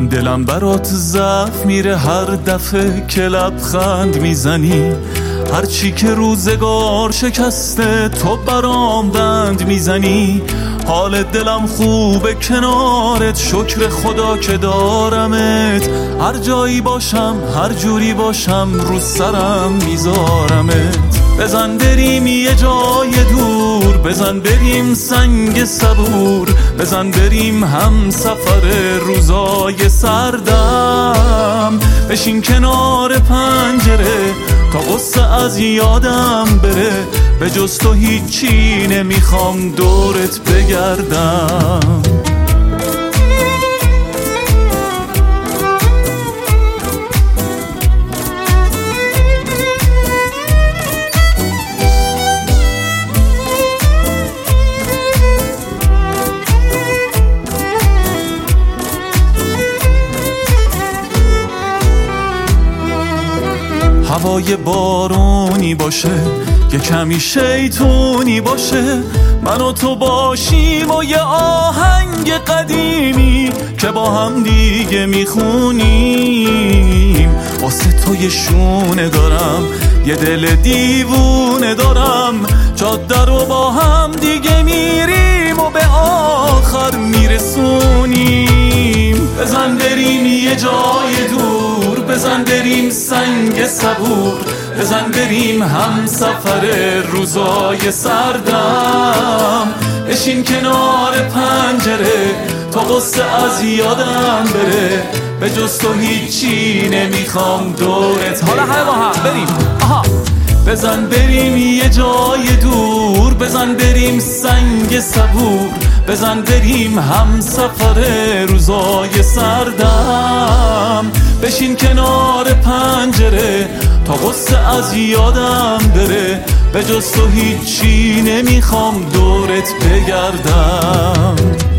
دلم برات ضعف میره هر دفعه که لبخند میزنی. هرچی که روزگار شکسته تو برام بند میزنی. حال دلم خوبه کنارت، شکر خدا که دارمت. هر جایی باشم هر جوری باشم رو سرم میذارمت. بزن بریم یه جای دور، بزن بریم سنگ صبور، بزن بریم هم سفر روزای سردم. بشین کنار پنجره تا قصه از یادم بره. به جز تو هیچی نمیخوام دورت بگردم. هوای بارونی باشه، یه کمی شیطونی باشه، من و تو باشیم و یه آهنگ قدیمی که با هم دیگه میخونیم. واسه تو یه شونه دارم، یه دل دیوونه دارم، جاده رو با هم دیگه میریم و به آخر میرسونیم. بزن بریم یه جای دور، بزن بریم سنگ صبور، بزن بریم هم سفر روزای سردم. بشین کنار پنجره تا قصه از یادم بره. به جز تو هیچی نمیخوام دورت. حالا همه با هم بریم. آها. بزن بریم یه جای دور، بزن بریم سنگ صبور، بزن بریم هم سفر روزای سردم. بشین کنار پنجره تا قصه از یادم بره. به جز تو هیچی نمیخوام دورت بگردم.